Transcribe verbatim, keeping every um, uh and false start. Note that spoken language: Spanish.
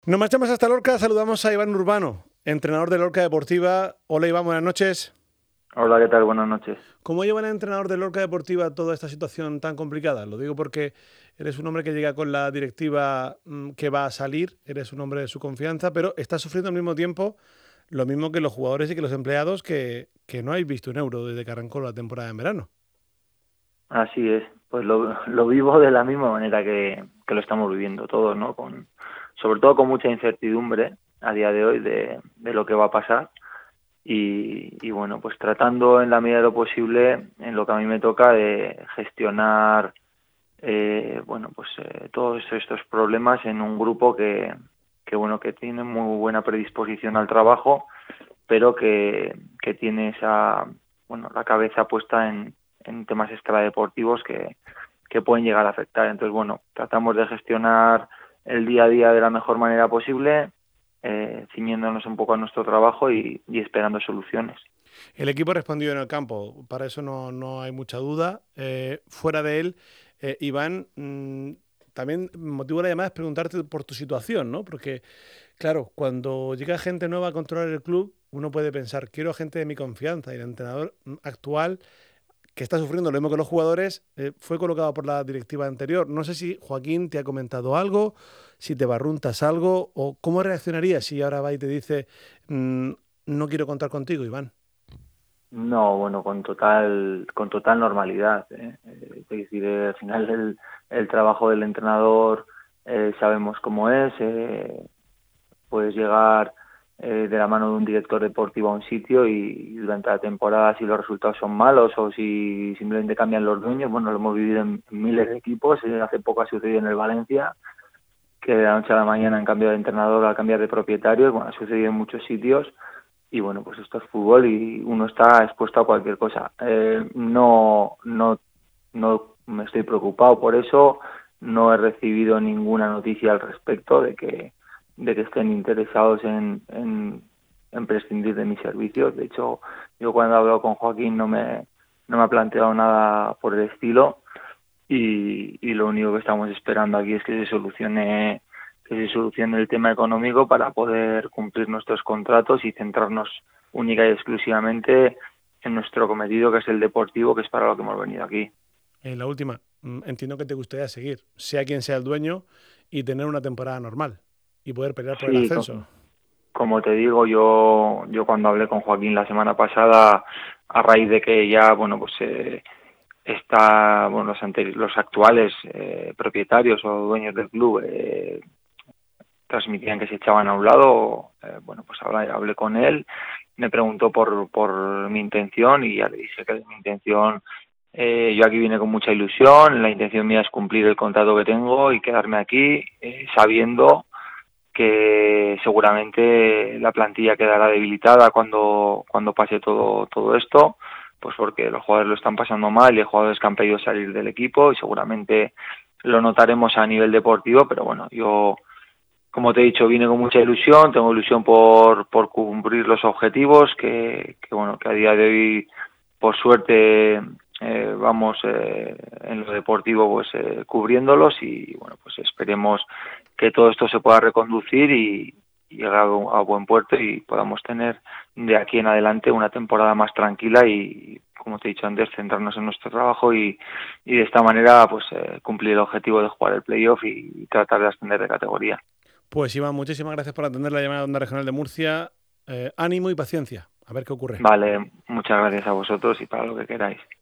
Nos marchamos hasta Lorca, saludamos a Iván Urbano, entrenador de Lorca Deportiva. Hola Iván, buenas noches. Hola, ¿qué tal? Buenas noches. ¿Cómo lleva el entrenador de Lorca Deportiva toda esta situación tan complicada? Lo digo porque eres un hombre que llega con la directiva mmm, que va a salir, eres un hombre de su confianza, pero estás sufriendo al mismo tiempo lo mismo que los jugadores y que los empleados que, que no habéis visto un euro desde que arrancó la temporada en verano. Así es, pues lo, lo vivo de la misma manera que, que lo estamos viviendo todos, ¿no? Con, sobre todo con mucha incertidumbre a día de hoy de, de lo que va a pasar y, y bueno, pues tratando en la medida de lo posible, en lo que a mí me toca, de gestionar eh, bueno, pues eh, todos estos problemas en un grupo que, que bueno, que tiene muy buena predisposición al trabajo, pero que, que tiene esa, bueno, la cabeza puesta en, en temas extradeportivos que, que pueden llegar a afectar. Entonces, bueno, tratamos de gestionar el día a día de la mejor manera posible, eh, ciñéndonos un poco a nuestro trabajo y, y esperando soluciones. El equipo respondió en el campo, para eso no, no hay mucha duda. Eh, fuera de él, eh, Iván, mmm, también motivo de la llamada es preguntarte por tu situación, ¿no? Porque, claro, cuando llega gente nueva a controlar el club, uno puede pensar, quiero gente de mi confianza, y el entrenador actual, que está sufriendo lo mismo que los jugadores, eh, fue colocado por la directiva anterior. No sé si Joaquín te ha comentado algo, si te barruntas algo, o cómo reaccionarías si ahora va y te dice, mmm, no quiero contar contigo, Iván. No, bueno, con total, con total normalidad. ¿eh? Eh, es decir, eh, al final el, el trabajo del entrenador eh, sabemos cómo es. Eh, puedes llegar eh, de la mano de un director deportivo a un sitio y durante la temporada, si los resultados son malos o si simplemente cambian los dueños, bueno, lo hemos vivido en miles de equipos. Eh, hace poco ha sucedido en el Valencia, que de la noche a la mañana han cambiado de entrenador, a cambiar de propietario. Bueno, ha sucedido en muchos sitios y bueno, pues esto es fútbol y uno está expuesto a cualquier cosa. Eh, no, no, no me estoy preocupado por eso, no he recibido ninguna noticia al respecto de que, de que estén interesados en, en, en prescindir de mis servicios. De hecho, yo cuando he hablado con Joaquín no me, no me ha planteado nada por el estilo y, y lo único que estamos esperando aquí es que se solucione que se solucione el tema económico para poder cumplir nuestros contratos y centrarnos única y exclusivamente en nuestro cometido, que es el deportivo, que es para lo que hemos venido aquí. En la última, mm, entiendo que te gustaría seguir, sea quien sea el dueño, y tener una temporada normal y poder pelear por el Sí, ascenso. co- como te digo, yo yo cuando hablé con Joaquín la semana pasada, a raíz de que ya, bueno, pues eh, está, bueno, los, anteri- los actuales eh, propietarios o dueños del club eh, transmitían que se echaban a un lado, eh, bueno, pues hablé, hablé con él, me preguntó por, por mi intención y ya le dije que mi intención, eh, yo aquí vine con mucha ilusión, la intención mía es cumplir el contrato que tengo y quedarme aquí eh, sabiendo que seguramente la plantilla quedará debilitada cuando, cuando pase todo, todo esto, pues porque los jugadores lo están pasando mal y hay jugadores que han pedido salir del equipo y seguramente lo notaremos a nivel deportivo, pero bueno, yo como te he dicho, vine con mucha ilusión, tengo ilusión por, por cumplir los objetivos, que, que bueno, que a día de hoy, por suerte, eh, vamos eh, en lo deportivo pues eh, cubriéndolos y bueno, pues esperemos que todo esto se pueda reconducir y, y llegar a, a buen puerto y podamos tener de aquí en adelante una temporada más tranquila y, como te he dicho antes, centrarnos en nuestro trabajo y, y de esta manera pues eh, cumplir el objetivo de jugar el playoff y, y tratar de ascender de categoría. Pues Iván, muchísimas gracias por atender la llamada de Onda Regional de Murcia. Eh, ánimo y paciencia. A ver qué ocurre. Vale, muchas gracias a vosotros y para lo que queráis.